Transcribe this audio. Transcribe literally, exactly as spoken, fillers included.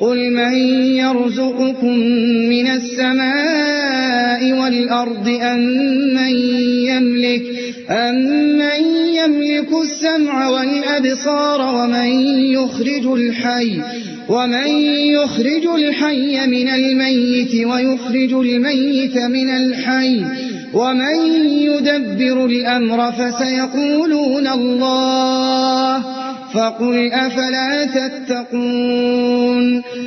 قل من يرزقكم من السماء والأرض أم من يملك, أم من يملك السمع والأبصار ومن يخرج الحي ومن يخرج الحي من الميت ويخرج الميت من الحي ومن يدبر الأمر فسيقولون الله فقل أفلا تتقون